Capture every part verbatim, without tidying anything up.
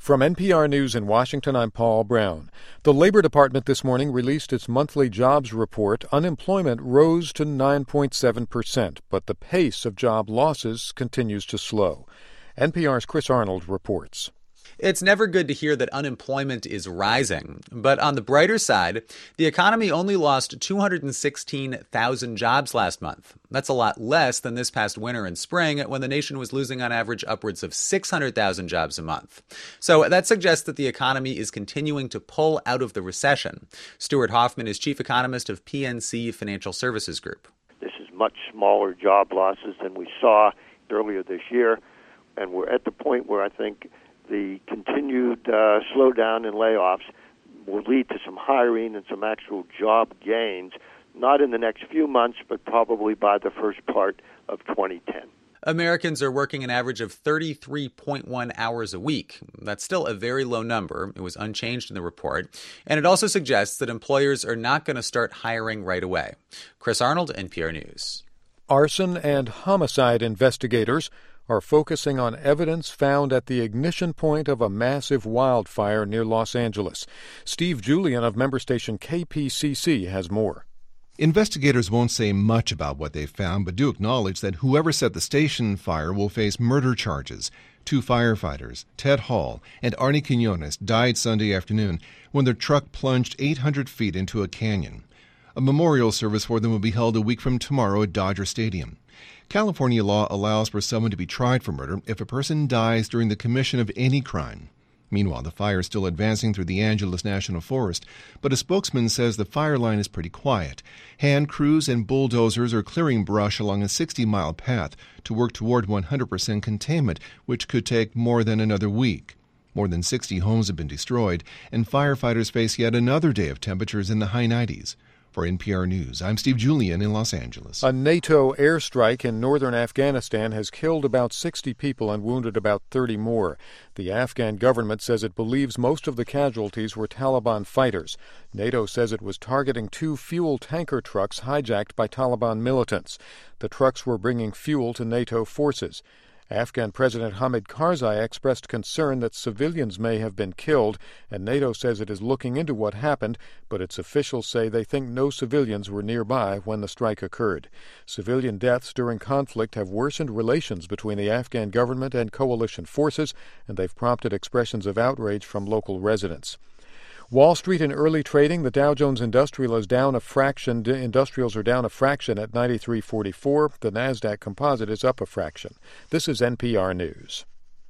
From N P R News in Washington, I'm Paul Brown. The Labor Department this morning released its monthly jobs report. Unemployment rose to nine point seven percent, but the pace of job losses continues to slow. N P R's Chris Arnold reports. It's never good to hear that unemployment is rising. But on the brighter side, the economy only lost two hundred sixteen thousand jobs last month. That's a lot less than this past winter and spring, when the nation was losing on average upwards of six hundred thousand jobs a month. So that suggests that the economy is continuing to pull out of the recession. Stuart Hoffman is chief economist of P N C Financial Services Group. This is much smaller job losses than we saw earlier this year, and we're at the point where I think the continued uh, slowdown in layoffs will lead to some hiring and some actual job gains, not in the next few months, but probably by the first part of twenty ten. Americans are working an average of thirty-three point one hours a week. That's still a very low number. It was unchanged in the report. And it also suggests that employers are not going to start hiring right away. Chris Arnold, N P R News. Arson and homicide investigators are focusing on evidence found at the ignition point of a massive wildfire near Los Angeles. Steve Julian of member station K P C C has more. Investigators won't say much about what they found, but do acknowledge that whoever set the station fire will face murder charges. Two firefighters, Ted Hall and Arnie Quinones, died Sunday afternoon when their truck plunged eight hundred feet into a canyon. A memorial service for them will be held a week from tomorrow at Dodger Stadium. California law allows for someone to be tried for murder if a person dies during the commission of any crime. Meanwhile, the fire is still advancing through the Angeles National Forest, but a spokesman says the fire line is pretty quiet. Hand crews and bulldozers are clearing brush along a sixty-mile path to work toward one hundred percent containment, which could take more than another week. More than sixty homes have been destroyed, and firefighters face yet another day of temperatures in the high nineties. For N P R News, I'm Steve Julian in Los Angeles. A NATO airstrike in northern Afghanistan has killed about sixty people and wounded about thirty more. The Afghan government says it believes most of the casualties were Taliban fighters. NATO says it was targeting two fuel tanker trucks hijacked by Taliban militants. The trucks were bringing fuel to NATO forces. Afghan President Hamid Karzai expressed concern that civilians may have been killed, and NATO says it is looking into what happened, but its officials say they think no civilians were nearby when the strike occurred. Civilian deaths during conflict have worsened relations between the Afghan government and coalition forces, and they've prompted expressions of outrage from local residents. Wall Street in early trading, the Dow Jones Industrial is down a fraction. Industrials are down a fraction at ninety-three forty-four. The Nasdaq Composite is up a fraction. This is N P R News.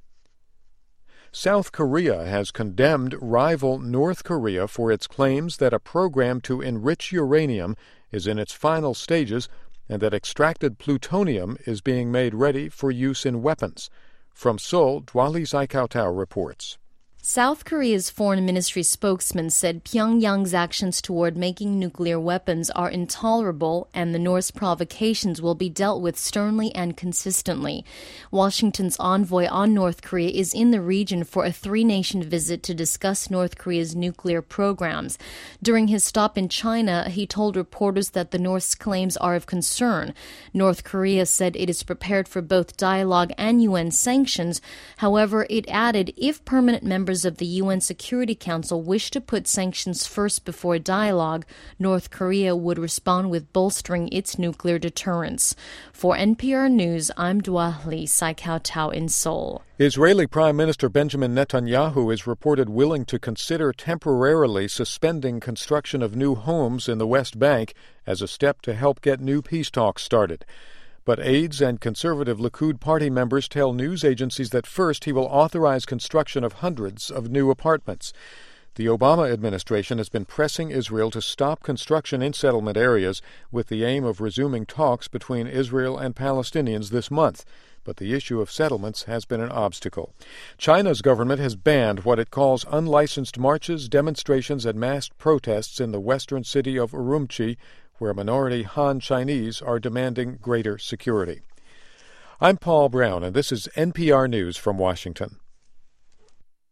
South Korea has condemned rival North Korea for its claims that a program to enrich uranium is in its final stages and that extracted plutonium is being made ready for use in weapons. From Seoul, Dwali Zaikautau reports. South Korea's foreign ministry spokesman said Pyongyang's actions toward making nuclear weapons are intolerable and the North's provocations will be dealt with sternly and consistently. Washington's envoy on North Korea is in the region for a three-nation visit to discuss North Korea's nuclear programs. During his stop in China, he told reporters that the North's claims are of concern. North Korea said it is prepared for both dialogue and U N sanctions. However, it added if permanent members of the U N Security Council wish to put sanctions first before dialogue, North Korea would respond with bolstering its nuclear deterrence. For N P R News, I'm Dwali Zaikautau in Seoul. Israeli Prime Minister Benjamin Netanyahu is reported willing to consider temporarily suspending construction of new homes in the West Bank as a step to help get new peace talks started. But aides and conservative Likud party members tell news agencies that first he will authorize construction of hundreds of new apartments. The Obama administration has been pressing Israel to stop construction in settlement areas with the aim of resuming talks between Israel and Palestinians this month. But the issue of settlements has been an obstacle. China's government has banned what it calls unlicensed marches, demonstrations, and mass protests in the western city of Urumqi, where minority Han Chinese are demanding greater security. I'm Paul Brown, and this is N P R News from Washington.